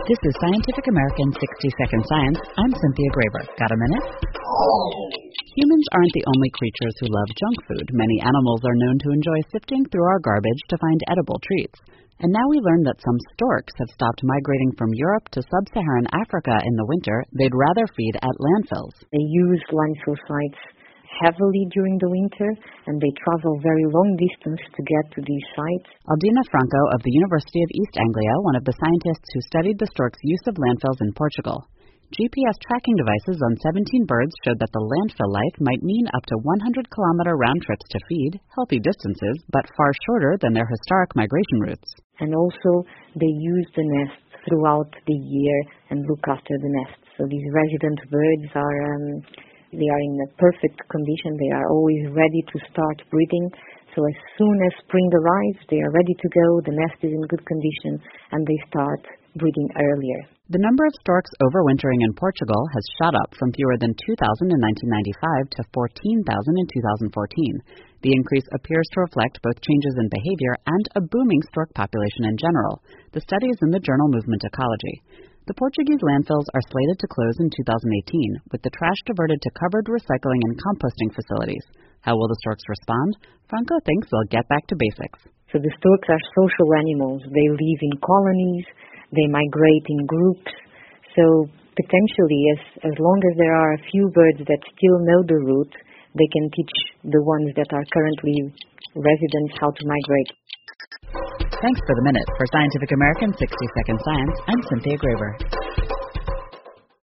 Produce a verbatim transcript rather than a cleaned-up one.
This is Scientific American sixty second Science. I'm Cynthia Graber. Got a minute? Humans aren't the only creatures who love junk food. Many animals are known to enjoy sifting through our garbage to find edible treats. And now we learn that some storks have stopped migrating from Europe to sub-Saharan Africa in the winter. They'd rather feed at landfills. They use landfill sites heavily during the winter, and they travel very long distance to get to these sites. Aldina Franco of the University of East Anglia, one of the scientists who studied the stork's use of landfills in Portugal. G P S tracking devices on seventeen birds showed that the landfill life might mean up to one hundred kilometer round trips to feed, healthy distances, but far shorter than their historic migration routes. And also, they use the nests throughout the year and look after the nests. So these resident birds are, um, they are in a perfect condition. They are always ready to start breeding. So as soon as spring arrives, they are ready to go. The nest is in good condition, and they start breeding earlier. The number of storks overwintering in Portugal has shot up from fewer than two thousand in nineteen ninety-five to fourteen thousand in two thousand fourteen. The increase appears to reflect both changes in behavior and a booming stork population in general. The study is in the journal Movement Ecology. The Portuguese landfills are slated to close in two thousand eighteen, with the trash diverted to covered recycling and composting facilities. How will the storks respond? Franco thinks they'll get back to basics. So the storks are social animals. They live in colonies. They migrate in groups. So potentially, as, as long as there are a few birds that still know the route, they can teach the ones that are currently residents how to migrate. Thanks for the minute. For Scientific American sixty second Science, I'm Cynthia Graber.